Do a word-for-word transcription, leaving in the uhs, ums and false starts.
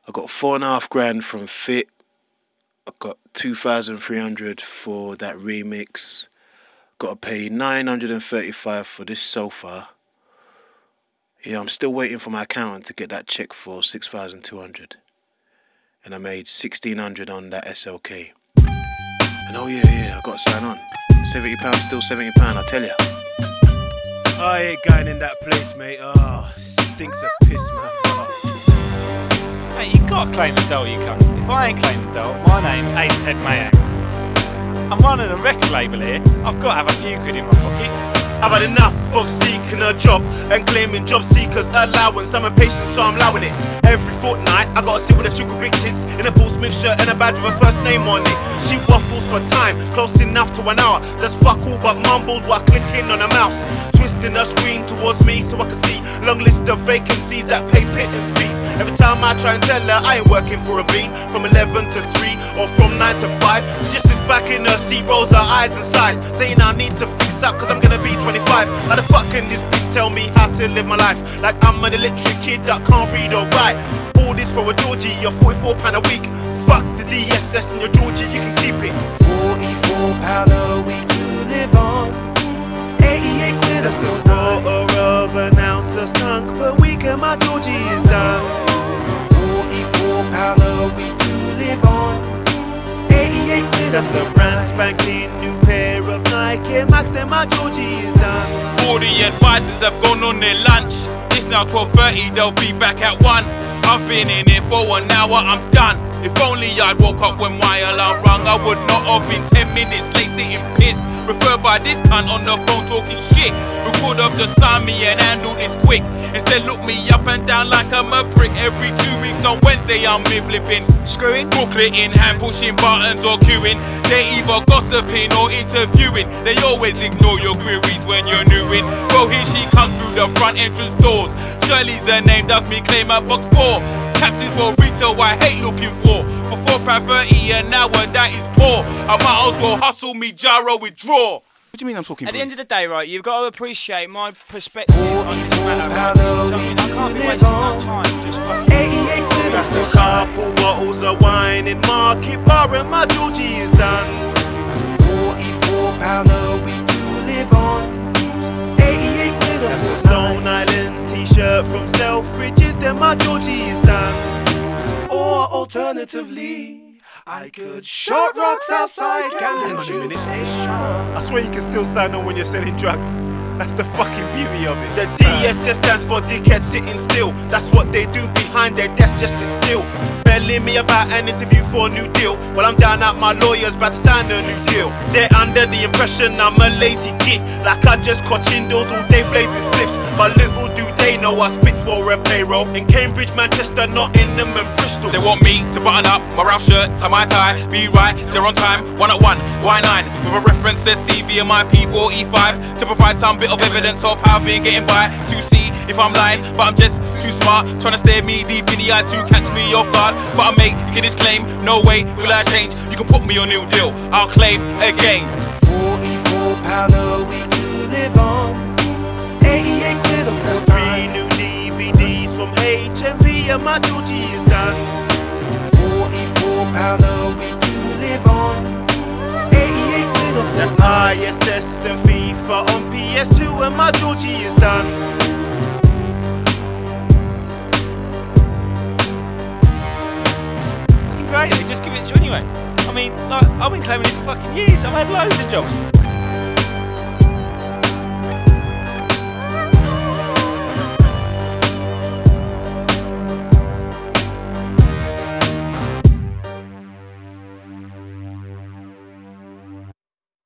I got four and a half grand from Fit. I got two thousand three hundred for that remix. Got to pay nine hundred thirty-five for this sofa. Yeah, I'm still waiting for my accountant to get that check for six thousand two hundred. And I made sixteen hundred on that S L K. And oh yeah, yeah, I got to sign on. seventy pounds, still seventy pounds, I tell ya. I ain't going in that place, mate. Oh, stinks of piss, man. Oh. Mate, you gotta claim the dough, you cunt. If I ain't claiming the dough, my name ain't Ted Mayo. I'm running a record label here. I've got to have a few quid in my pocket. I've had enough of seeking a job and claiming job seekers allowance. I'm impatient, so I'm allowing it. Every fortnight, I gotta sit with a chick with big tits in a Paul Smith shirt and a badge with her first name on it. She waffles for time, close enough to an hour. Does fuck all but mumbles while clicking on a mouse. Twisting her screen towards me so I can see long list of vacancies that pay pittance fees. Every time I try and tell her I ain't working for a bean, from eleven to three or from nine to five, she just sits back in her seat, rolls her eyes and sighs, saying I need to fix up cause I'm gonna be twenty-five. How the fuck can this bitch tell me how to live my life? Like I'm an electric kid that can't read or write. All this for a Georgie, you're forty-four pounds a week. Fuck the D S S and your Georgie, you can keep it. forty-four pounds a week to live on. eighty-eight quid a That's a quarter of an ounce of skunk per week and my Georgie is done. forty-four pounds a week to live on. eighty-eight quid a That's a brand spanking new pair of Nike Max, then my Georgie is done. All the advisors have gone on their lunch. It's now twelve thirty, they'll be back at one. I've been in it for an hour, I'm done. If only I'd woke up when my alarm rung, I would not have been ten minutes late sitting pissed. Referred by this cunt on the phone talking shit, who could have just signed me and handled this quick. Instead look me up and down like I'm a prick. Every two weeks on Wednesday I'm me flipping, screwing, booklet in hand, pushing buttons or queuing. They're either gossiping or interviewing. They always ignore your queries when you're newing. Well, here she comes through the front entrance doors. Shirley's her name, does me claim at box four. Captains for retail, I hate looking for. For four pounds thirty an hour, that is poor. I might as well hustle me gyro withdraw. What do you mean I'm talking At the end of police? the day, right, you've got to appreciate my perspective on this matter. Right? pounds a Do you know what I mean? week I can't to be live wasting on. my time just fucking... eighty-eight quid a That's a couple bottles of wine in Market Bar and my Georgie is done. forty-four pounds a week to live on. eighty-eight quid a That's a fortnight. Stone Island t-shirt from Selfridges, then my Georgie is done. Or alternatively, I could short rocks outside Camden Tube Station. I swear you can still sign on when you're selling drugs. That's the fucking beauty of it. The D S S stands for dickhead sitting still. That's what they do behind their desk, just sit still. Belling me about an interview for a new deal, while I'm down at my lawyer's about to sign a new deal. They're under the impression I'm a lazy git, like I just caught indoors all day blazing spliffs. But little do they know I spit for a payroll in Cambridge, Manchester, Nottingham and Bristol. They want me to button up my Ralph shirt, tie my tie, be right, they're on time, one at one, Y nine, with a reference says C V and my P forty-five, to provide some bit of evidence of how I've been getting by, to see if I'm lying, but I'm just too smart, trying to stare me deep in the eyes to catch me off guard. But I make this claim, no way will I change. You can put me on new deal, I'll claim again. forty-four pounds a week to live on. eighty-eight quid a Three fortnight. new D V Ds from H M V and my Georgie is done. forty-four pounds a week to live on. eighty-eight quid a That's fortnight. I S S and FIFA on P S two and my Georgie is done. Fucking great, they just give it to you anyway. I mean, like, I've been claiming it for fucking years. I've had loads of jobs.